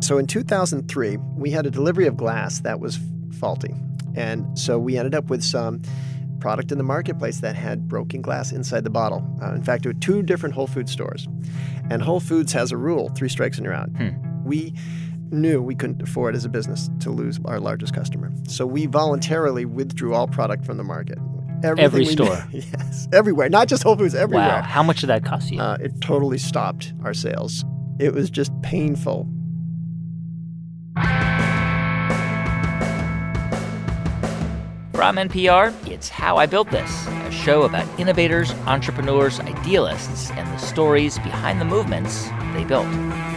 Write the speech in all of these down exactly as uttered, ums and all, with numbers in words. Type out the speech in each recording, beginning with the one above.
So in two thousand three, we had a delivery of glass that was faulty. And so we ended up with some product in the marketplace that had broken glass inside the bottle. Uh, in fact, there were two different Whole Foods stores. And Whole Foods has a rule, three strikes and you're out. Hmm. We knew we couldn't afford as a business to lose our largest customer. So we voluntarily withdrew all product from the market. Everything Every we store? Did, yes, everywhere. Not just Whole Foods, everywhere. Wow. How much did that cost you? Uh, it totally stopped our sales. It was just painful. From N P R, it's How I Built This, a show about innovators, entrepreneurs, idealists, and the stories behind the movements they built.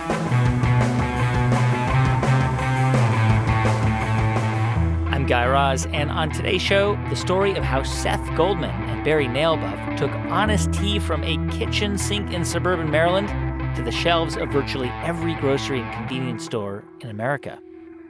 I'm Guy Raz, and on today's show, the story of how Seth Goldman and Barry Nailbuff took honest tea from a kitchen sink in suburban Maryland to the shelves of virtually every grocery and convenience store in America.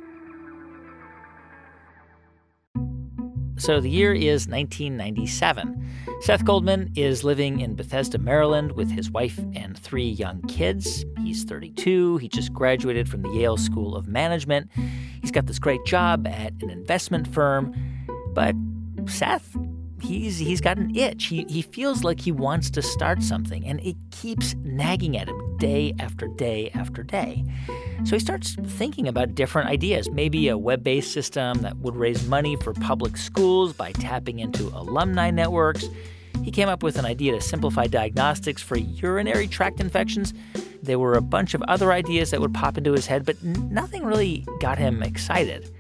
So the year is nineteen ninety-seven. Seth Goldman is living in Bethesda, Maryland with his wife and three young kids. He's thirty-two. He just graduated from the Yale School of Management. He's got this great job at an investment firm. But Seth, he's he's got an itch. He, he feels like he wants to start something, and it keeps nagging at him day after day after day. So he starts thinking about different ideas, maybe a web-based system that would raise money for public schools by tapping into alumni networks. He came up with an idea to simplify diagnostics for urinary tract infections. There were a bunch of other ideas that would pop into his head, but nothing really got him excited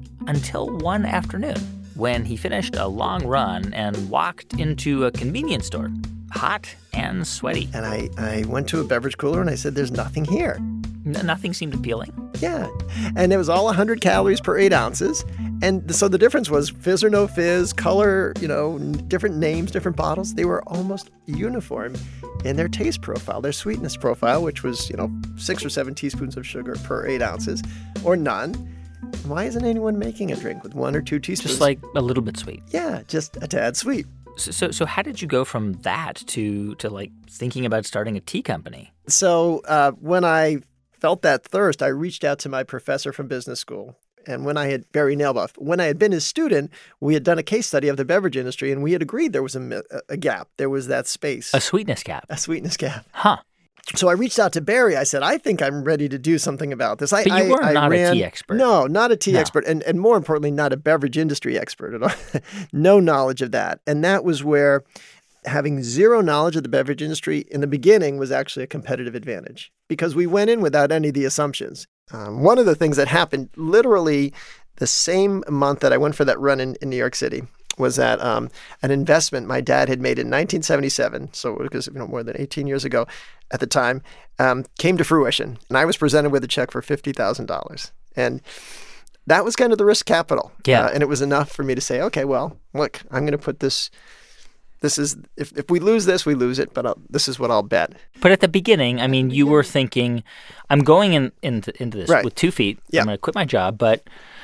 until one afternoon when he finished a long run and walked into a convenience store, hot and sweaty. And I, I went to a beverage cooler and I said, there's nothing here. N- nothing seemed appealing. Yeah. And it was all one hundred calories per eight ounces. And so the difference was fizz or no fizz, color, you know, different names, different bottles. They were almost uniform in their taste profile, their sweetness profile, which was, you know, six or seven teaspoons of sugar per eight ounces or none. Why isn't anyone making a drink with one or two teaspoons? Just like a little bit sweet. Yeah, just a tad sweet. So, so, so how did you go from that to, to like thinking about starting a tea company? So uh, when I felt that thirst, I reached out to my professor from business school. And when I had Barry Nailbuff, when I had been his student, we had done a case study of the beverage industry, and we had agreed there was a, a gap. There was that space. A sweetness gap. A sweetness gap. Huh. So I reached out to Barry. I said, I think I'm ready to do something about this. I, but you were I, not I ran, a tea expert. No, not a tea no. expert. And, and more importantly, not a beverage industry expert at all. No knowledge of that. And that was where having zero knowledge of the beverage industry in the beginning was actually a competitive advantage because we went in without any of the assumptions. Um, one of the things that happened literally the same month that I went for that run in, in New York City was that um, an investment my dad had made in nineteen seventy-seven, so it was, you know, more than eighteen years ago at the time, um, came to fruition. And I was presented with a check for fifty thousand dollars. And that was kind of the risk capital. Yeah. Uh, and it was enough for me to say, okay, well, look, I'm going to put this, this is, if, if we lose this, we lose it, but I'll, this is what I'll bet. But at the beginning, I mean, you were thinking, I'm going in, into, into this right. with two feet. Yeah. I'm going to quit my job, but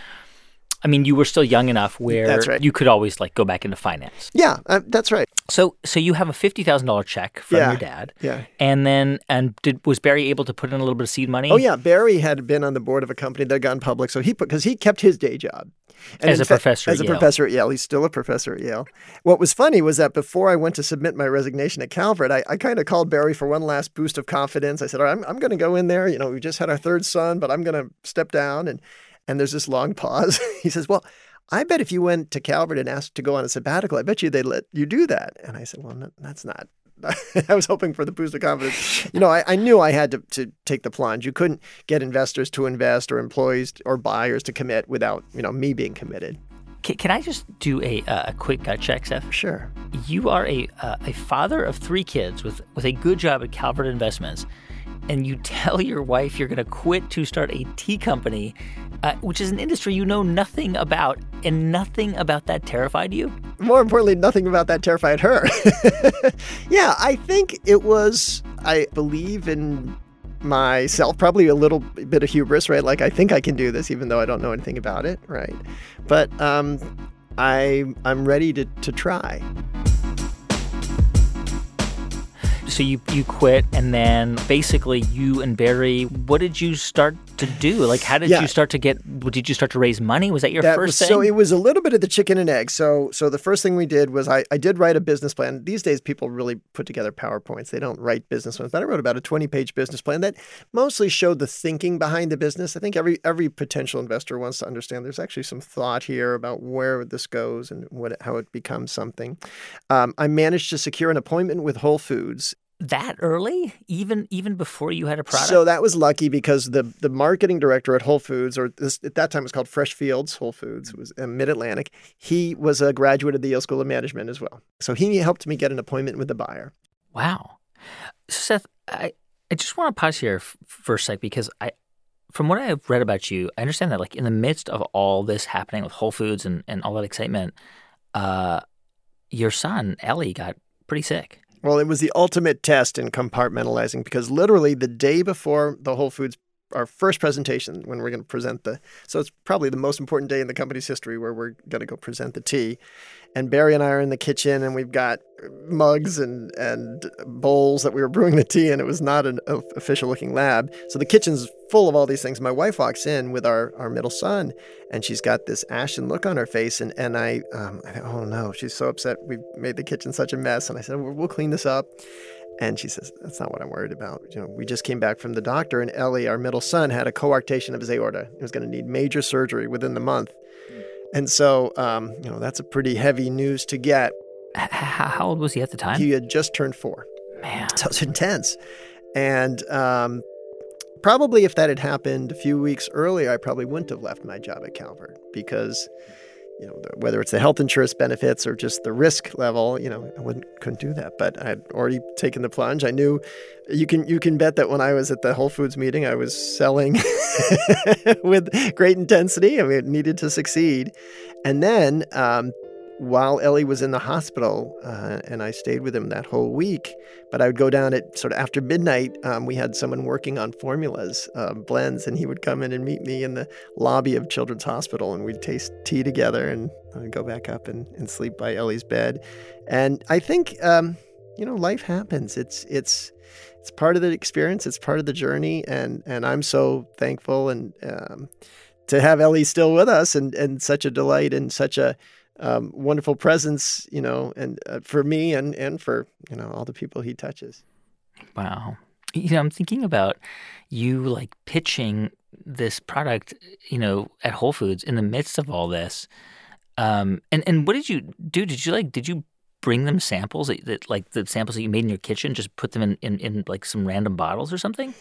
I mean, you were still young enough where that's right. you could always like go back into finance. Yeah, uh, that's right. So, so you have a fifty thousand dollars check from yeah. your dad. Yeah. And then, and did was Barry able to put in a little bit of seed money? Oh yeah, Barry had been on the board of a company that had gone public, so he put because he kept his day job and as a fact, professor. As at a Yale. professor at Yale, he's still a professor at Yale. What was funny was that before I went to submit my resignation at Calvert, I, I kind of called Barry for one last boost of confidence. I said, "All right, I'm I'm going to go in there. You know, we just had our third son, but I'm going to step down." And and there's this long pause. He says, "Well, I bet if you went to Calvert and asked to go on a sabbatical, I bet you they'd let you do that." And I said, well, no, that's not. I was hoping for the boost of confidence. You know, I, I knew I had to, to take the plunge. You couldn't get investors to invest or employees or buyers to commit without, you know, me being committed. Can, can I just do a, uh, a quick gut check, Seth? Sure. You are a uh, a father of three kids with, with a good job at Calvert Investments, and you tell your wife you're going to quit to start a tea company, uh, which is an industry you know nothing about, and nothing about that terrified you? More importantly, nothing about that terrified her. Yeah, I think it was, I believe in myself, probably a little bit of hubris, right? Like, I think I can do this, even though I don't know anything about it, right? But um, I, I'm ready to, to try. So you you quit, and then basically you and Barry, what did you start to do? Like, how did yeah. you start to get? Did you start to raise money? Was that your that first was, thing? So it was a little bit of the chicken and egg. So so the first thing we did was I, I did write a business plan. These days, people really put together PowerPoints. They don't write business plans. But I wrote about a twenty-page business plan that mostly showed the thinking behind the business. I think every every potential investor wants to understand there's actually some thought here about where this goes and what how it becomes something. Um, I managed to secure an appointment with Whole Foods. That early? Even even before you had a product? So that was lucky because the the marketing director at Whole Foods, or this, at that time it was called Fresh Fields Whole Foods, it was in Mid-Atlantic. He was a graduate of the Yale School of Management as well. So he helped me get an appointment with the buyer. Wow. Seth, I, I just want to pause here f- for a sec because I, from what I've read about you, I understand that like in the midst of all this happening with Whole Foods and, and all that excitement, uh, your son, Ellie, got pretty sick. Well, it was the ultimate test in compartmentalizing because literally the day before the Whole Foods, our first presentation when we're going to present the, so it's probably the most important day in the company's history where we're going to go present the tea. And Barry and I are in the kitchen and we've got mugs and, and bowls that we were brewing the tea in. It was not an official looking lab. So the kitchen's full of all these things. My wife walks in with our, our middle son and she's got this ashen look on her face. And, and I, um, I thought, oh no, she's so upset. We made the kitchen such a mess. And I said, we'll, we'll clean this up. And she says, that's not what I'm worried about. You know, we just came back from the doctor and Ellie, our middle son, had a coarctation of his aorta. He was going to need major surgery within the month. And so, um, you know, that's a pretty heavy news to get. H- how old was he at the time? He had just turned four. Man. So it's intense. And um, probably if that had happened a few weeks earlier, I probably wouldn't have left my job at Calvert because, you know, whether it's the health insurance benefits or just the risk level, you know, I wouldn't couldn't do that. But I had already taken the plunge. I knew you can you can bet that when I was at the Whole Foods meeting, I was selling with great intensity. I mean, it needed to succeed. And then um, while Ellie was in the hospital, uh, and I stayed with him that whole week, but I would go down at sort of after midnight. Um, we had someone working on formulas, uh, blends, and he would come in and meet me in the lobby of Children's Hospital, and we'd taste tea together and I'd go back up and, and sleep by Ellie's bed. And I think, um, you know, life happens. It's it's it's part of the experience. It's part of the journey, and and I'm so thankful and um, to have Ellie still with us, and and such a delight and such a Um, wonderful presence, you know, and uh, for me and, and for, you know, all the people he touches. Wow. You know, I'm thinking about you like pitching this product, you know, at Whole Foods in the midst of all this. Um, and, and what did you do? Did you like, did you bring them samples that, that like the samples that you made in your kitchen, just put them in, in, in like some random bottles or something?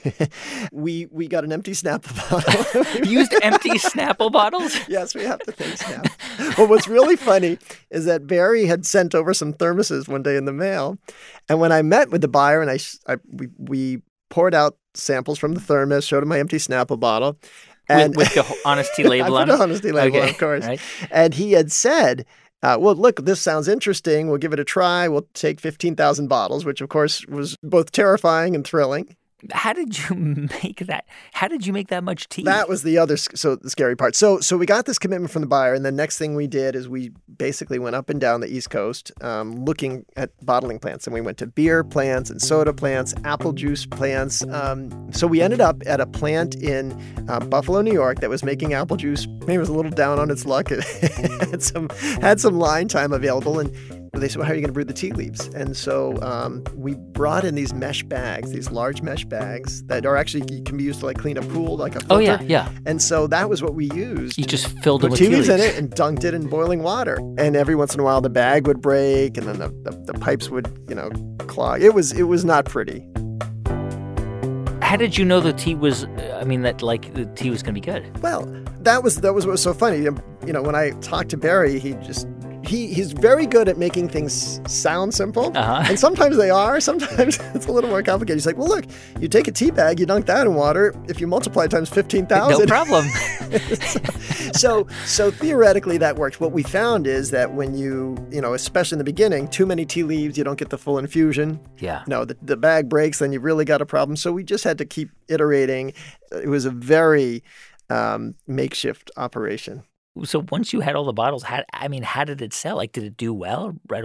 we we got an empty Snapple bottle. You used empty Snapple bottles? Yes, we have to thank Snap. Well, what's really funny is that Barry had sent over some thermoses one day in the mail. And when I met with the buyer and I, I we, we poured out samples from the thermos, showed him my empty Snapple bottle. And with, with the honesty label on it? I put the honesty label okay. on, of course. Right. And he had said, Uh, well, look, this sounds interesting. We'll give it a try. We'll take fifteen thousand bottles, which, of course, was both terrifying and thrilling. How did you make that? How did you make that much tea? That was the other so the scary part. So so we got this commitment from the buyer, and the next thing we did is we basically went up and down the East Coast um, looking at bottling plants. And we went to beer plants and soda plants, apple juice plants. Um, so we ended up at a plant in uh, Buffalo, New York that was making apple juice. Maybe it was a little down on its luck. It had some, had some line time available. And they said, well, how are you going to brew the tea leaves? And so um, we brought in these mesh bags, these large mesh bags that are actually can be used to like clean a pool, like a filter. Oh, yeah, yeah. And so that was what we used. You just filled it Put with tea tea leaves leaves in it and dunked it in boiling water. And every once in a while, the bag would break, and then the, the, the pipes would, you know, clog. It was it was not pretty. How did you know the tea was? I mean, that like the tea was going to be good. Well, that was that was what was so funny. You know, when I talked to Barry, he just. He he's very good at making things sound simple. Uh-huh. And sometimes they are. Sometimes it's a little more complicated. He's like, well, look, you take a tea bag, you dunk that in water. If you multiply times fifteen thousand. No problem. so, so theoretically that works. What we found is that when you, you know, especially in the beginning, too many tea leaves, you don't get the full infusion. Yeah. No, the, the bag breaks, then you've really got a problem. So we just had to keep iterating. It was a very um, makeshift operation. So once you had all the bottles, how, I mean, how did it sell? Like, did it do well right away?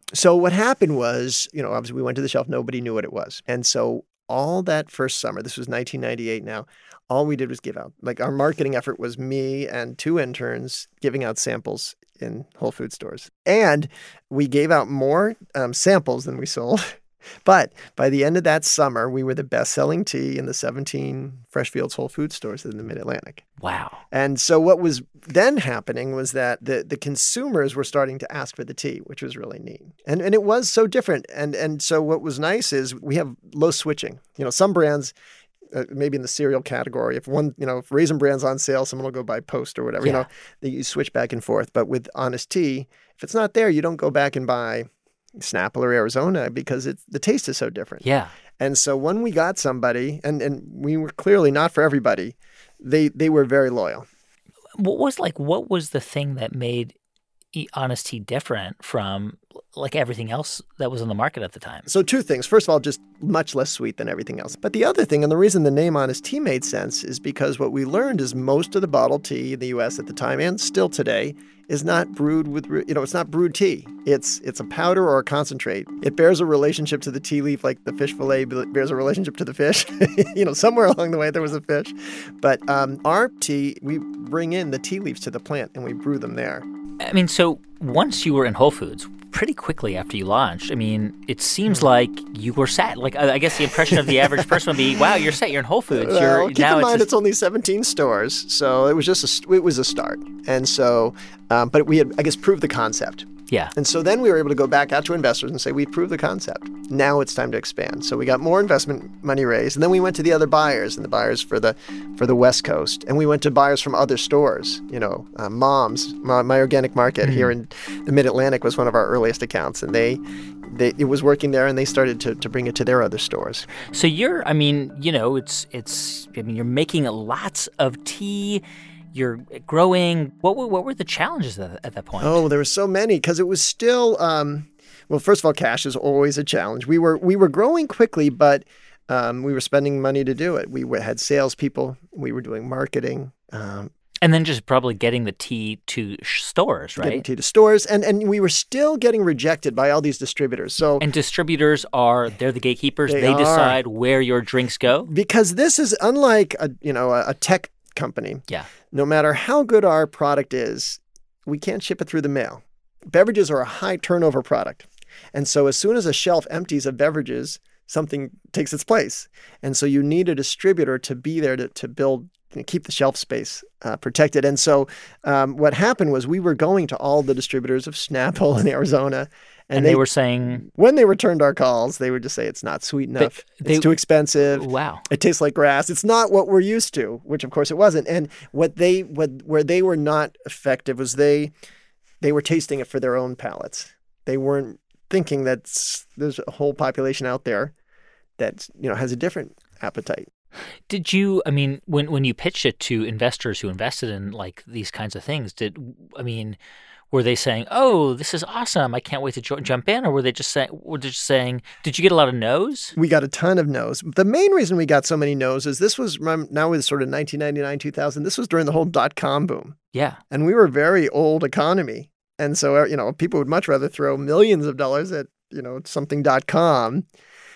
So what happened was, you know, obviously we went to the shelf. Nobody knew what it was. And so all that first summer, this was nineteen ninety-eight now, all we did was give out. Like our marketing effort was me and two interns giving out samples in Whole Food stores. And we gave out more um, samples than we sold. But by the end of that summer, we were the best-selling tea in the seventeen Freshfields Whole Food stores in the Mid-Atlantic. Wow. And so what was then happening was that the, the consumers were starting to ask for the tea, which was really neat. And and it was so different. And and so what was nice is we have low switching. You know, some brands, uh, maybe in the cereal category, if one, you know, if Raisin Bran's on sale, someone will go buy Post or whatever. Yeah. You know, they, you switch back and forth. But with Honest Tea, if it's not there, you don't go back and buy Snapple or Arizona because it's, the taste is so different. Yeah. And so when we got somebody, and, and we were clearly not for everybody, they they were very loyal. What was like, what was the thing that made Honest Tea different from like everything else that was on the market at the time? So two things. First of all, just much less sweet than everything else. But the other thing, and the reason the name Honest Tea made sense, is because what we learned is most of the bottled tea in the U S at the time and still today is not brewed with, you know, it's not brewed tea. It's it's a powder or a concentrate. It bears a relationship to the tea leaf like the fish fillet bears a relationship to the fish. You know, somewhere along the way there was a fish. But um, our tea, we bring in the tea leaves to the plant and we brew them there. I mean, so once you were in Whole Foods, pretty quickly after you launched, I mean, it seems like you were set. Like, I guess the impression of the average person would be, wow, you're set. You're in Whole Foods. You're, well, keep now in mind, it's, it's only seventeen stores. So it was just a, it was a start. And so, um, but we had, I guess, proved the concept. Yeah. And so then we were able to go back out to investors and say, we've proved the concept. Now it's time to expand. So we got more investment money raised. And then we went to the other buyers and the buyers for the for the West Coast. And we went to buyers from other stores, you know, uh, Mom's, My, My Organic Market mm-hmm. here in the Mid-Atlantic was one of our earliest accounts. And they, they it was working there and they started to, to bring it to their other stores. So you're, I mean, you know, it's, it's, I mean, you're making lots of tea. You're growing. What were, what were the challenges at, at that point? Oh, there were so many because it was still, um, well, first of all, cash is always a challenge. We were we were growing quickly, but um, we were spending money to do it. We were, had salespeople. We were doing marketing. Um, and then just probably getting the tea to stores, right? Getting tea to stores. And, and we were still getting rejected by all these distributors. So And distributors are, they're the gatekeepers. They, they are. decide where your drinks go? Because this is unlike a, you know, a, a tech company. Yeah. No matter how good our product is, we can't ship it through the mail. Beverages are a high turnover product. And so as soon as a shelf empties of beverages, something takes its place. And so you need a distributor to be there to, to build, you know, keep the shelf space uh, protected. And so um, what happened was we were going to all the distributors of Snapple in Arizona. And, and they, they were saying... When they returned our calls, they would just say, it's not sweet enough. They, it's too expensive. Wow. It tastes like grass. It's not what we're used to, which of course it wasn't. And what they, what, where they were not effective was they, they were tasting it for their own palates. They weren't thinking that there's a whole population out there that, you know, has a different appetite. Did you, I mean, when, when you pitched it to investors who invested in like these kinds of things, did, I mean... Were they saying, "Oh, this is awesome! I can't wait to jo- jump in," or were they just saying, "Were they just saying"? Did you get a lot of no's? We got a ton of no's. The main reason we got so many no's is this was now with sort of nineteen ninety-nine, two thousand. This was during the whole dot-com boom. Yeah, and we were a very old economy, and so you know people would much rather throw millions of dollars at you know something dot com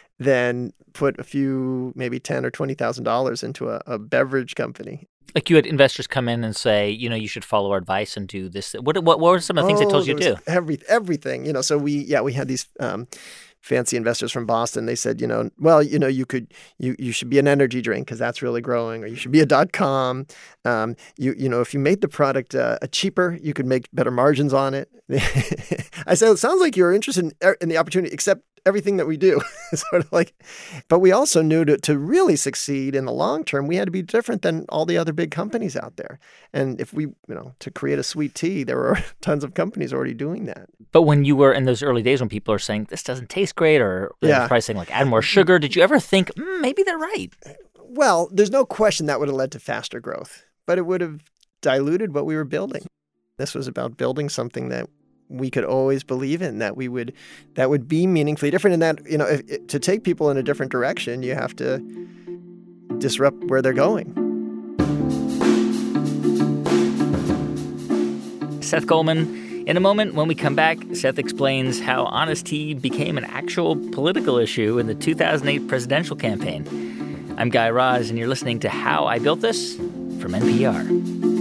than put a few, maybe ten or twenty thousand dollars into a, a beverage company. Like you had investors come in and say, you know, you should follow our advice and do this. What what, what were some of the things oh, they told you to do? Every, everything. You know, so we, yeah, we had these um, fancy investors from Boston. They said, you know, well, you know, you could, you you should be an energy drink because that's really growing, or you should be a dot-com. Um, you you know, if you made the product uh, cheaper, you could make better margins on it. I said, it sounds like you're interested in, in the opportunity, except everything that we do. Sort of like, but we also knew to, to really succeed in the long term, we had to be different than all the other big companies out there. And if we, you know, to create a sweet tea, there were tons of companies already doing that. But when you were in those early days when people are saying, this doesn't taste great, or they're yeah. probably saying like, add more sugar, did you ever think, mm, maybe they're right? Well, there's no question that would have led to faster growth, but it would have diluted what we were building. This was about building something that we could always believe in, that we would, that would be meaningfully different. And that, you know, if, if, to take people in a different direction, you have to disrupt where they're going. Seth Goldman In a moment, when we come back, Seth explains how honest tea became an actual political issue in the two thousand eight presidential campaign. I'm Guy Raz, and you're listening to How I Built This from N P R.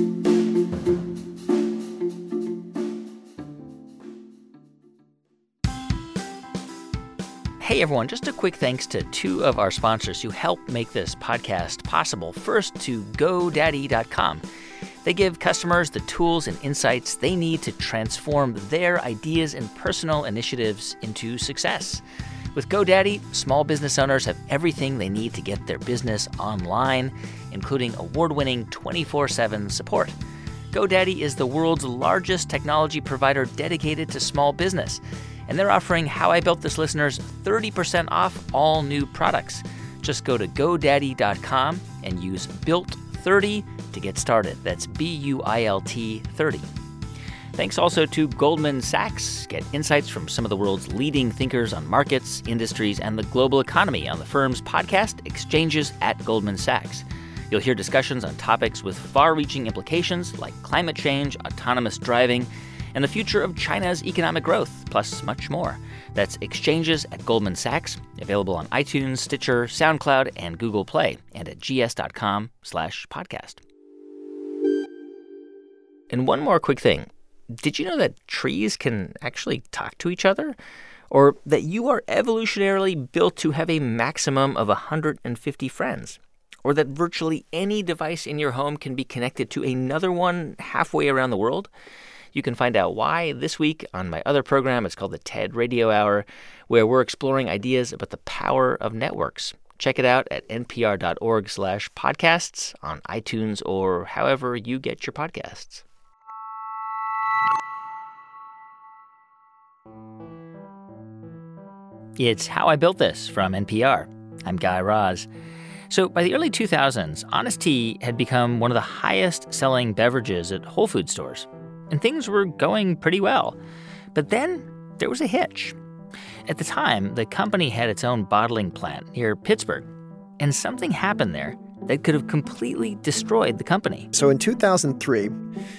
Hey everyone, just a quick thanks to two of our sponsors who help make this podcast possible. First, to GoDaddy dot com. They give customers the tools and insights they need to transform their ideas and personal initiatives into success. With GoDaddy, small business owners have everything they need to get their business online, including award-winning twenty-four seven support. GoDaddy is the world's largest technology provider dedicated to small business. And they're offering How I Built This listeners thirty percent off all new products. Just go to GoDaddy dot com and use built thirty to get started. That's B U I L T thirty. Thanks also to Goldman Sachs. Get insights from some of the world's leading thinkers on markets, industries, and the global economy on the firm's podcast, Exchanges at Goldman Sachs. You'll hear discussions on topics with far-reaching implications like climate change, autonomous driving, and the future of China's economic growth, plus much more. That's Exchanges at Goldman Sachs, available on iTunes, Stitcher, SoundCloud, and Google Play, and at gs.com slash podcast. And one more quick thing. Did you know that trees can actually talk to each other? Or that you are evolutionarily built to have a maximum of one hundred fifty friends? Or that virtually any device in your home can be connected to another one halfway around the world? You can find out why this week on my other program. It's called the TED Radio Hour, where we're exploring ideas about the power of networks. Check it out at npr.org slash podcasts, on iTunes, or however you get your podcasts. It's How I Built This from N P R. I'm Guy Raz. So by the early two thousands, Honest Tea had become one of the highest-selling beverages at Whole Foods stores. And things were going pretty well. But then there was a hitch. At the time, the company had its own bottling plant near Pittsburgh. And something happened there that could have completely destroyed the company. So in two thousand three,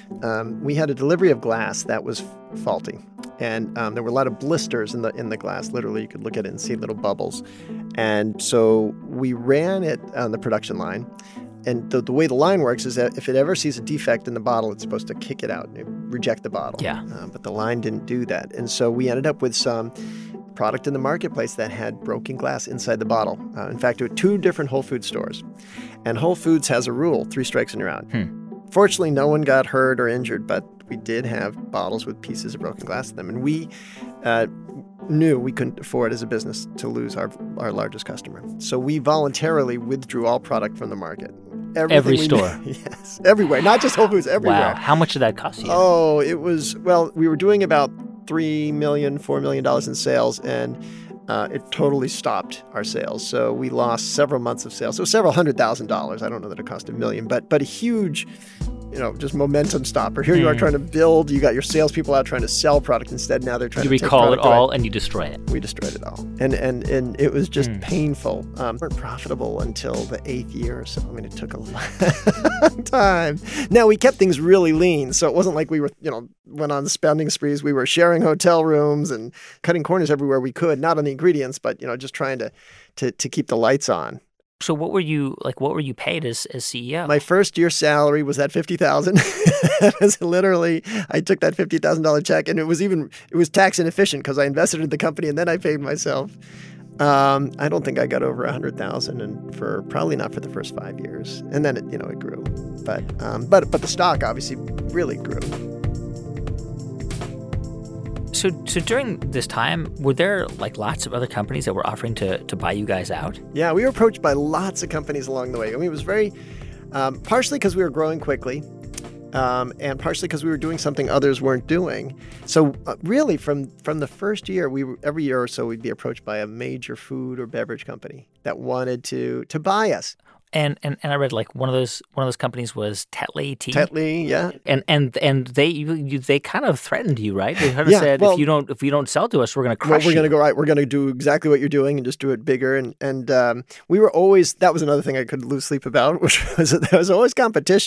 um, we had a delivery of glass that was f- faulty. And um, there were a lot of blisters in the in the glass. Literally, you could look at it and see little bubbles. And so we ran it on the production line. And the, the way the line works is that if it ever sees a defect in the bottle, it's supposed to kick it out and reject the bottle. Yeah. Uh, but the line didn't do that. And so we ended up with some product in the marketplace that had broken glass inside the bottle. Uh, in fact, there were two different Whole Foods stores. And Whole Foods has a rule, three strikes and you're out. Hmm. Fortunately, no one got hurt or injured, but we did have bottles with pieces of broken glass in them. And we uh, knew we couldn't afford as a business to lose our our largest customer. So we voluntarily withdrew all product from the market. Everything Every store? Yes, everywhere. Not just Whole Foods, everywhere. Wow. How much did that cost you? Oh, it was, well, we were doing about three million dollars, four million dollars in sales, and uh, it totally stopped our sales. So we lost several months of sales. So several hundred thousand dollars. I don't know that it cost a million, but but a huge, you know, just momentum stopper. Here mm. you are trying to build. You got your salespeople out trying to sell product instead. Now they're trying you to take recall it all away. And you destroy it. We destroyed it all. And and and it was just mm. painful. Um, we weren't profitable until the eighth year or so. I mean, it took a long time. Now, we kept things really lean. So it wasn't like we were, you know, went on spending sprees. We were sharing hotel rooms and cutting corners everywhere we could, not on the ingredients, but, you know, just trying to to, to keep the lights on. So what were you like? What were you paid as as C E O? My first year salary was at fifty thousand dollars. That was literally, I took that fifty thousand dollars check, and it was even it was tax inefficient because I invested in the company and then I paid myself. Um, I don't think I got over a hundred thousand, and for probably not for the first five years, and then it you know it grew, but um, but but the stock obviously really grew. So, so during this time, were there like lots of other companies that were offering to to buy you guys out? Yeah, we were approached by lots of companies along the way. I mean, it was very um, partially because we were growing quickly, um, and partially because we were doing something others weren't doing. So, uh, really, from from the first year, we were, every year or so we'd be approached by a major food or beverage company that wanted to to buy us. And, and and I read like one of those one of those companies was Tetley Tea. Tetley, yeah. And and and they you, you, they kind of threatened you, right? They kind of yeah, said well, if you don't if you don't sell to us, we're going to crush well, we're you. going to go right. We're going to do exactly what you're doing and just do it bigger. And and um, we were always that was another thing I could lose sleep about, which was that there was always competition.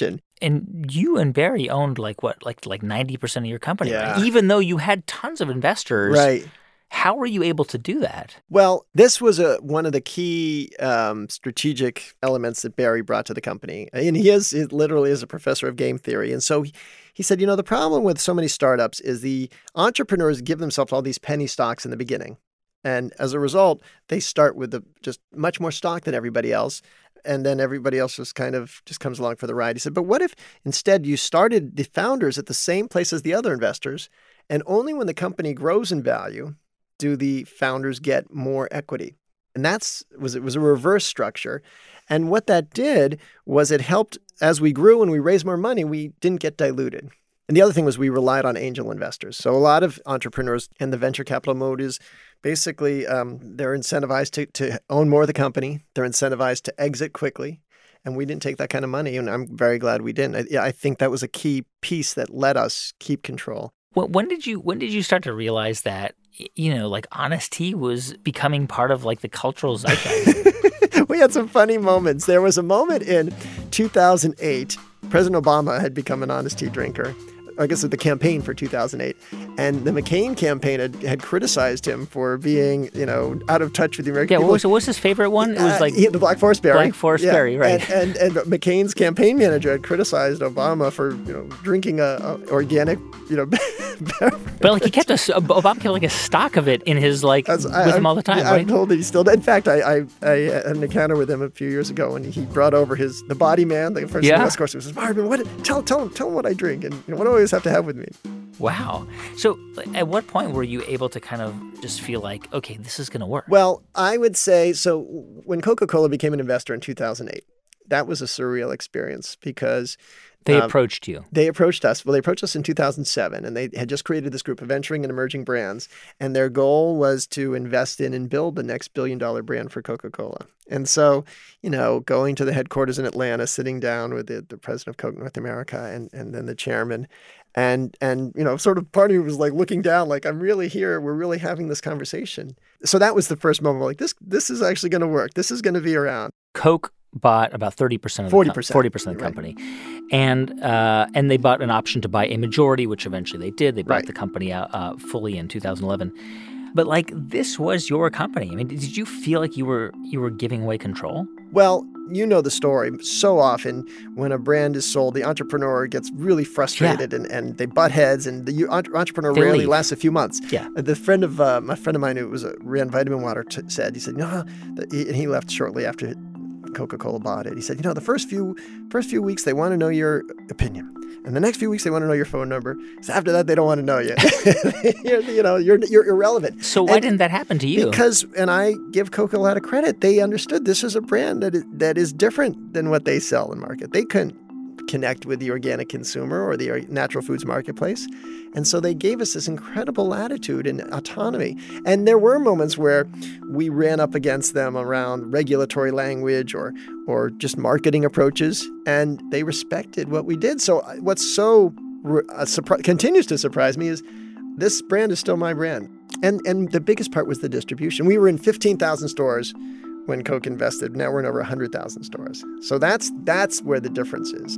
And you and Barry owned like what, like like ninety percent of your company, Yeah. right? Even though you had tons of investors. Right. How were you able to do that? Well, this was a, one of the key um, strategic elements that Barry brought to the company. And he is he literally is a professor of game theory. And so he, he said, you know, the problem with so many startups is the entrepreneurs give themselves all these penny stocks in the beginning. And as a result, they start with the, just much more stock than everybody else. And then everybody else just kind of just comes along for the ride. He said, but what if instead you started the founders at the same place as the other investors, and only when the company grows in value do the founders get more equity? And that's was it was a reverse structure. And what that did was it helped as we grew and we raised more money, we didn't get diluted. And the other thing was we relied on angel investors. So a lot of entrepreneurs in the venture capital mode is basically um, they're incentivized to, to own more of the company. They're incentivized to exit quickly. And we didn't take that kind of money. And I'm very glad we didn't. I, I think that was a key piece that let us keep control. When did you when did you start to realize that, you know, like Honest Tea was becoming part of like the cultural zeitgeist? We had some funny moments. There was a moment in two thousand eight. President Obama had become an Honest Tea drinker. I guess the campaign for two thousand eight. And the McCain campaign had, had criticized him for being, you know, out of touch with the American yeah, people. What was, what was his favorite one? It was like uh, he, the Black Forest Berry. Black Forest yeah. Berry, right. And, and and McCain's campaign manager had criticized Obama for, you know, drinking a, a organic, you know, beverage. But like he kept a, Obama kept like a stock of it in his, like, As with I, him all the time, I'm, right? I'm told that he still does. In fact, I, I, I had an encounter with him a few years ago and he brought over his, the body man, the person yeah. on the West Coast. He says, Marvin, what, tell, tell, tell him what I drink and, you know, what do I always have to have with me? Wow. So at what point were you able to kind of just feel like, okay, this is going to work? Well, I would say, so when Coca-Cola became an investor in two thousand eight, that was a surreal experience because they um, approached you. They approached us. Well, they approached us in two thousand seven, and they had just created this group of venturing and emerging brands. And their goal was to invest in and build the next billion-dollar brand for Coca-Cola. And so, you know, going to the headquarters in Atlanta, sitting down with the, the president of Coke North America and, and then the chairman, and, and you know, sort of part of me was like looking down, like, I'm really here. We're really having this conversation. So that was the first moment, like, this this is actually going to work. This is going to be around. Coke bought about thirty percent of the forty percent. forty percent of the company. Right. And uh, and they bought an option to buy a majority, which eventually they did. They bought right. the company out uh, fully in two thousand eleven. But like this was your company. I mean, did you feel like you were you were giving away control? Well, you know the story. So often when a brand is sold, the entrepreneur gets really frustrated yeah. and, and they butt heads, and the entrepreneur they rarely leave. lasts a few months. Yeah. The friend of uh, my friend of mine who was a, ran Vitamin Water t- said, he said, no, and he left shortly after Coca-Cola bought it. He said, you know, the first few first few weeks they want to know your opinion, and the next few weeks they want to know your phone number. So after that, they don't want to know you. you're, you know, you're you're irrelevant. So why and didn't that happen to you? Because, and I give Coke a lot of credit, they understood this is a brand that is, that is different than what they sell in market. They couldn't connect with the organic consumer or the natural foods marketplace. And so they gave us this incredible latitude and autonomy. And there were moments where we ran up against them around regulatory language or or just marketing approaches, and they respected what we did. So what's so uh, surpri- continues to surprise me is this brand is still my brand. And and the biggest part was the distribution. We were in fifteen thousand stores when Coke invested. Now we're in over one hundred thousand stores. So that's that's where the difference is.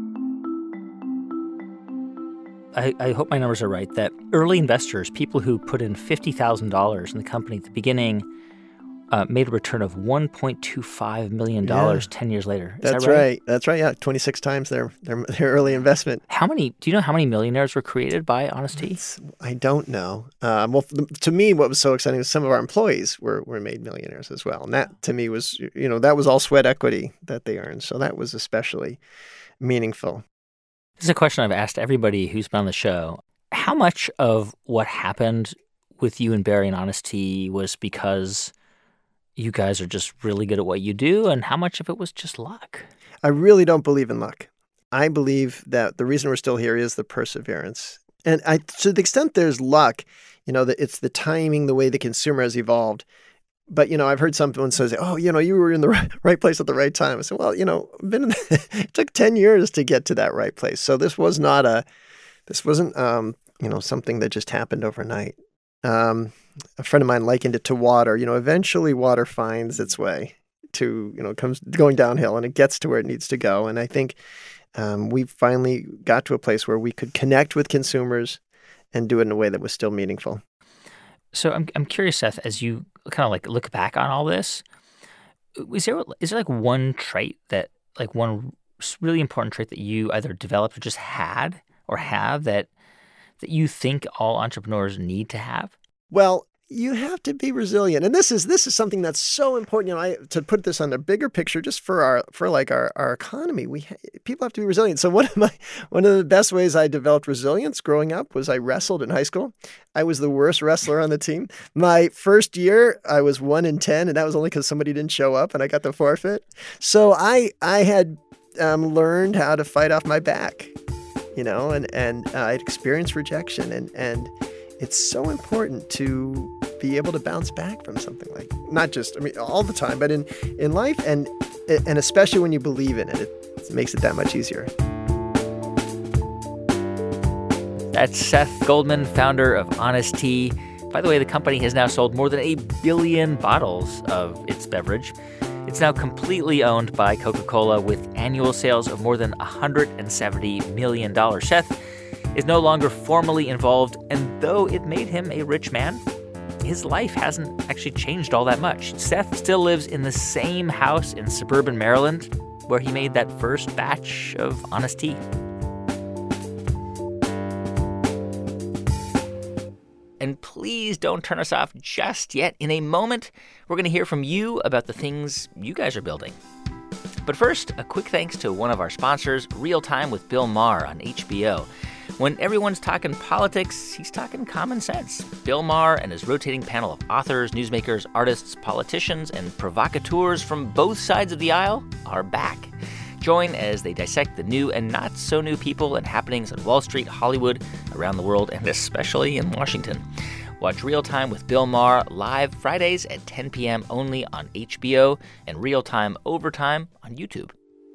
I, I hope my numbers are right, that early investors, people who put in fifty thousand dollars in the company at the beginning, uh, made a return of one point two five million dollars yeah. ten years later. Is That's that right? right. That's right. Yeah, twenty-six times their, their their early investment. How many, do you know how many millionaires were created by Honest Tea? I don't know. Um, well, to me, what was so exciting was some of our employees were, were made millionaires as well. And that, to me, was, you know, that was all sweat equity that they earned. So that was especially meaningful. This is a question I've asked everybody who's been on the show. How much of what happened with you and Barry and Honest Tea was because you guys are just really good at what you do, and how much of it was just luck? I really don't believe in luck. I believe that the reason we're still here is the perseverance. And I, to the extent there's luck, you know, that it's the timing, the way the consumer has evolved. But, you know, I've heard someone say, oh, you know, you were in the right, right place at the right time. I said, well, you know, I've been in the, it took ten years to get to that right place. So this was not a, this wasn't, um, you know, something that just happened overnight. Um, a friend of mine likened it to water. You know, eventually water finds its way to, you know, comes going downhill and it gets to where it needs to go. And I think um, we finally got to a place where we could connect with consumers and do it in a way that was still meaningful. So I'm I'm curious, Seth, as you kind of like look back on all this, is there is there like one trait that like one really important trait that you either developed or just had or have that that you think all entrepreneurs need to have? Well, you have to be resilient, and this is this is something that's so important. You know, I, to put this on a bigger picture, just for our for like our, our economy, we ha- people have to be resilient. So one of my one of the best ways I developed resilience growing up was I wrestled in high school. I was the worst wrestler on the team. My first year, I was one in ten, and that was only because somebody didn't show up, and I got the forfeit. So I I had um, learned how to fight off my back, you know, and and uh, I'd experienced rejection, and and. It's so important to be able to bounce back from something like, not just, I mean, all the time, but in, in life, and and especially when you believe in it, it makes it that much easier. That's Seth Goldman, founder of Honest Tea. By the way, the company has now sold more than a billion bottles of its beverage. It's now completely owned by Coca-Cola with annual sales of more than one hundred seventy million dollars. Seth is no longer formally involved, and though it made him a rich man, his life hasn't actually changed all that much. Seth still lives in the same house in suburban Maryland where he made that first batch of Honest Tea. And please don't turn us off just yet. In a moment, we're going to hear from you about the things you guys are building. But first, a quick thanks to one of our sponsors, Real Time with Bill Maher on H B O. When everyone's talking politics, he's talking common sense. Bill Maher and his rotating panel of authors, newsmakers, artists, politicians, and provocateurs from both sides of the aisle are back. Join as they dissect the new and not-so-new people and happenings on Wall Street, Hollywood, around the world, and especially in Washington. Watch Real Time with Bill Maher live Fridays at ten p.m. only on H B O and Real Time Overtime on YouTube.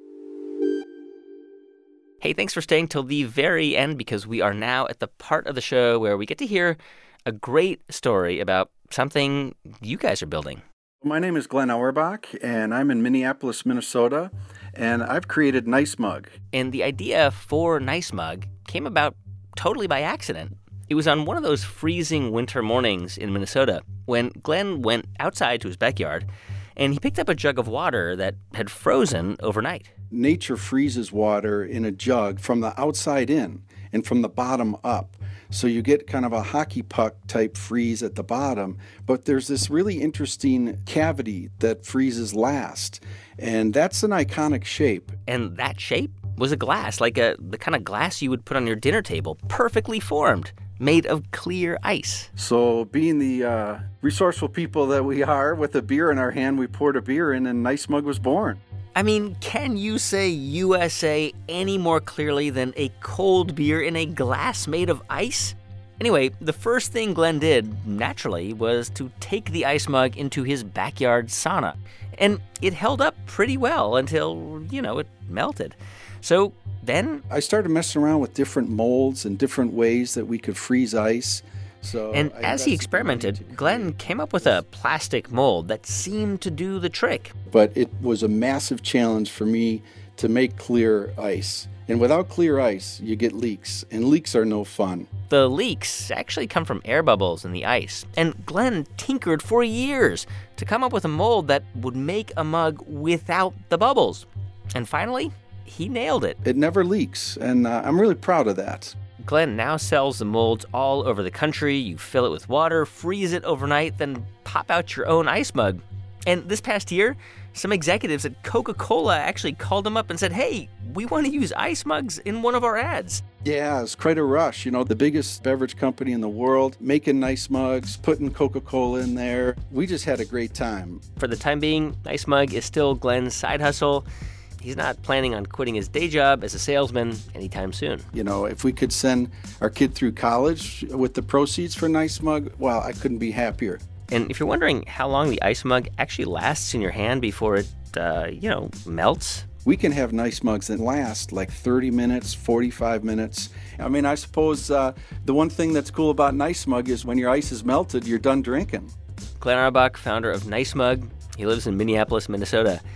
Hey, thanks for staying till the very end, because we are now at the part of the show where we get to hear a great story about something you guys are building. My name is Glenn Auerbach, and I'm in Minneapolis, Minnesota, and I've created Nice Mug. And the idea for Nice Mug came about totally by accident. It was on one of those freezing winter mornings in Minnesota when Glenn went outside to his backyard and he picked up a jug of water that had frozen overnight. Nature freezes water in a jug from the outside in and from the bottom up. So you get kind of a hockey puck type freeze at the bottom, but there's this really interesting cavity that freezes last. And that's an iconic shape. And that shape was a glass, like a the kind of glass you would put on your dinner table, perfectly formed, made of clear ice. So being the uh, resourceful people that we are, with a beer in our hand, we poured a beer in and Nice Mug was born. I mean, can you say U S A any more clearly than a cold beer in a glass made of ice? Anyway, the first thing Glenn did, naturally, was to take the ice mug into his backyard sauna. And it held up pretty well until, you know, it melted. So then I started messing around with different molds and different ways that we could freeze ice. So and I as he experimented, Glenn came up with a plastic mold that seemed to do the trick. But it was a massive challenge for me to make clear ice. And without clear ice, you get leaks, and leaks are no fun. The leaks actually come from air bubbles in the ice. And Glenn tinkered for years to come up with a mold that would make a mug without the bubbles. And finally, he nailed it. It never leaks, and uh, I'm really proud of that. Glenn now sells the molds all over the country. You fill it with water, freeze it overnight, then pop out your own ice mug. And this past year, some executives at Coca-Cola actually called him up and said, hey, we want to use ice mugs in one of our ads. Yeah, it's quite a rush. You know, the biggest beverage company in the world, making Nice Mugs, putting Coca-Cola in there. We just had a great time. For the time being, Nice Mug is still Glenn's side hustle. He's not planning on quitting his day job as a salesman anytime soon. You know, if we could send our kid through college with the proceeds for Nice Mug, well, I couldn't be happier. And if you're wondering how long the ice mug actually lasts in your hand before it, uh, you know, melts, we can have Nice Mugs that last like thirty minutes, forty-five minutes. I mean, I suppose uh, the one thing that's cool about Nice Mug is when your ice is melted, you're done drinking. Glenn Auerbach, founder of Nice Mug. He lives in Minneapolis, Minnesota.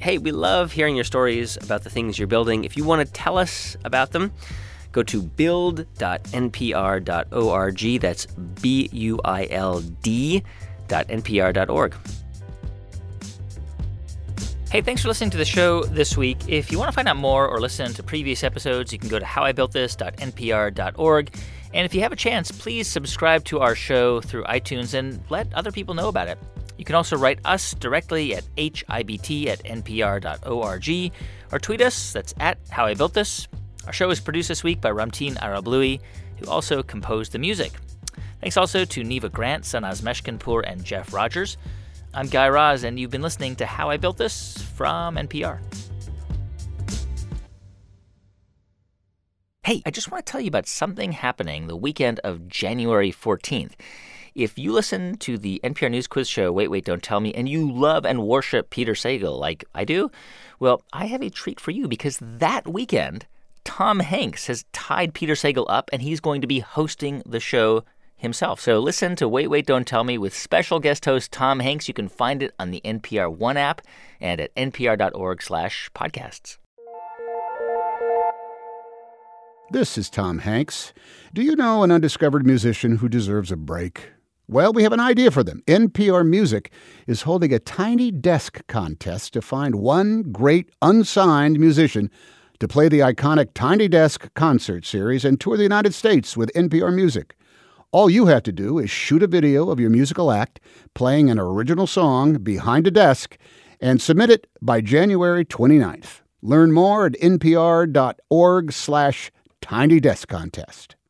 Hey, we love hearing your stories about the things you're building. If you want to tell us about them, go to build dot n p r dot org. That's B U I L D dot N P R dot org. Hey, thanks for listening to the show this week. If you want to find out more or listen to previous episodes, you can go to how I built this dot N P R dot org. And if you have a chance, please subscribe to our show through iTunes and let other people know about it. You can also write us directly at H I B T at N P R dot org or tweet us. That's at How I Built This. Our show is produced this week by Ramtin Arablouei, who also composed the music. Thanks also to Neva Grant, Sanaz Meshkinpour, and Jeff Rogers. I'm Guy Raz, and you've been listening to How I Built This from N P R. Hey, I just want to tell you about something happening the weekend of January fourteenth. If you listen to the N P R News Quiz Show, Wait, Wait, Don't Tell Me, and you love and worship Peter Sagal like I do, well, I have a treat for you because that weekend, Tom Hanks has tied Peter Sagal up, and he's going to be hosting the show himself. So listen to Wait, Wait, Don't Tell Me with special guest host Tom Hanks. You can find it on the N P R One app and at npr.org slash podcasts. This is Tom Hanks. Do you know an undiscovered musician who deserves a break? Well, we have an idea for them. N P R Music is holding a tiny desk contest to find one great unsigned musician to play the iconic Tiny Desk concert series and tour the United States with N P R Music. All you have to do is shoot a video of your musical act playing an original song behind a desk and submit it by January twenty-ninth. Learn more at npr.org slash Tiny Desk Contest.